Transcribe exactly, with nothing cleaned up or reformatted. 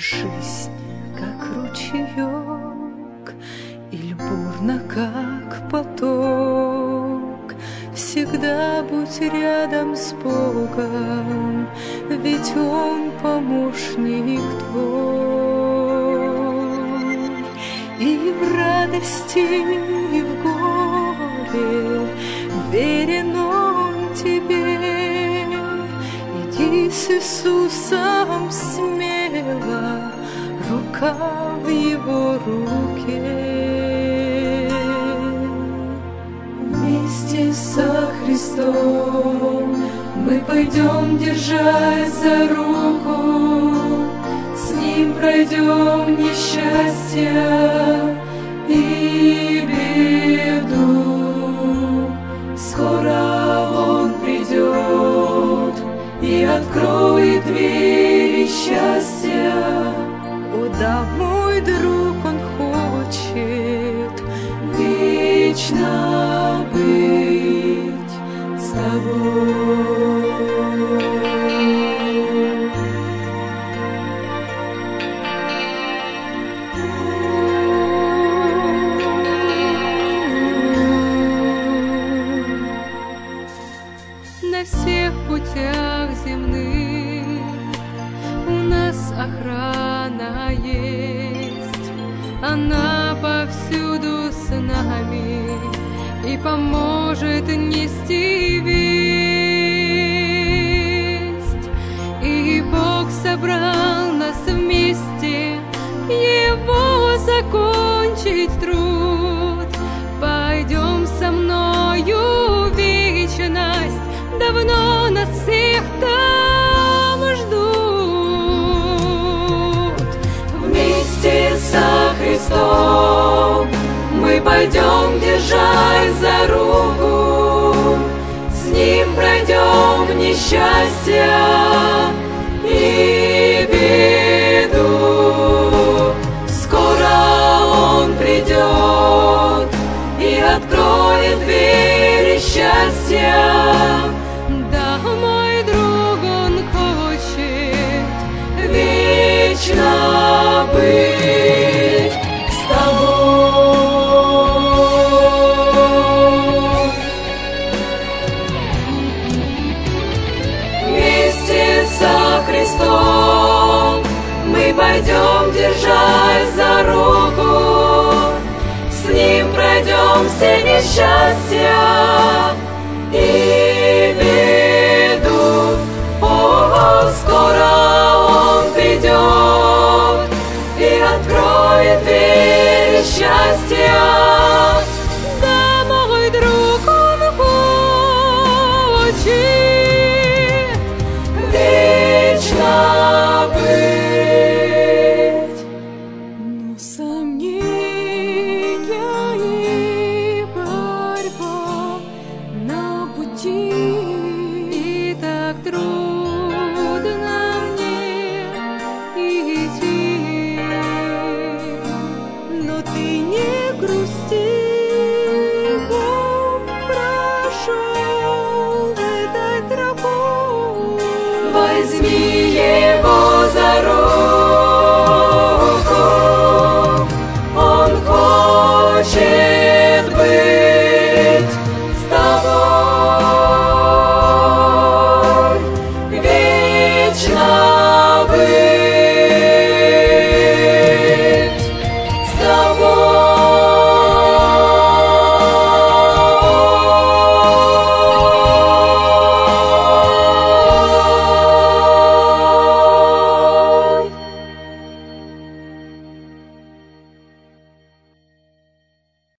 Жизнь, как ручеек, или бурно, как поток. Всегда будь рядом с Богом, ведь Он помощник твой. И в радости, и в горе верен Он тебе. Иди с Иисусом смело, рука в Его руке. Вместе со Христом мы пойдем, держась за руку, с Ним пройдем несчастья и беду. Скоро Он придет и откроет двери счастья. О, да, мой друг, Он хочет вечно быть с тобой. На всех путях земных у нас охрана есть, она повсюду с нами и поможет нести весть. И Бог собрал нас вместе, Его закончить труд. Пойдем со мною в вечность, давно нас всех там ждут. Вместе со Христом мы пойдем, держась за руку, с Ним пройдем несчастья и беду. Скоро Он придет и откроет двери счастья. Да, мой друг, Он хочет вечно быть с тобой. Вместе со Христом мы пойдем, держась за руку, с Ним пройдем все несчастья и